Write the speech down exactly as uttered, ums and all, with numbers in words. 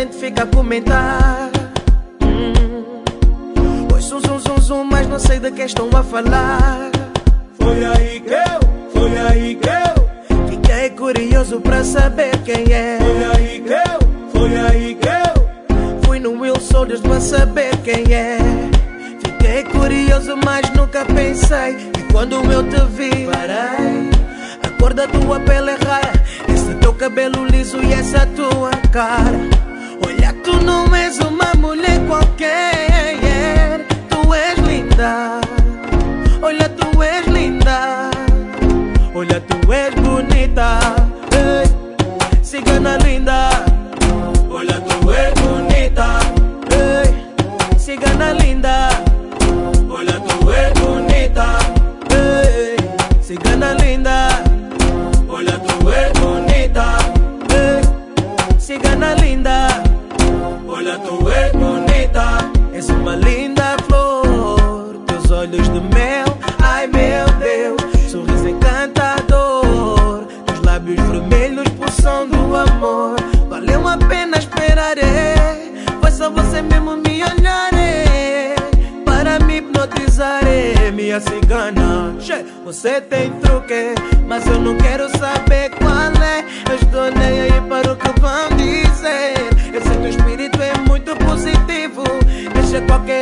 gente fica a comentar. hum. Oi, zum, zum, zum, zum, mas não sei de que estão a falar. Foi aí que eu, foi aí que eu fiquei curioso pra saber quem é. Foi aí que eu, foi aí que eu fui no Will Soldiers pra saber quem é. Fiquei curioso, mas nunca pensei. E quando eu te vi, parei. A cor da tua pele é rara, esse teu cabelo liso e essa tua cara. Olha, tu não és uma mulher qualquer. Tu és linda. Olha, tu és linda. Olha, tu és bonita. Ei, cigana linda. Olha, tu és bonita. Ei, cigana linda. Olha, tu és bonita. Ei, cigana linda. Olha, tu és bonita. Ei, cigana linda. Olha, tu és bonita. És uma linda flor, teus olhos de mel, ai meu Deus, sorriso encantador, teus lábios vermelhos pulsam do amor. Valeu a pena esperar, é. Foi só você mesmo me olhar, é. Para me hipnotizar, é. Minha cigana, che, você tem truque, mas eu não quero saber qual é. Eu estou nem aí para o que vão dizer. Eu sei que o espírito é muito positivo, deixa qualquer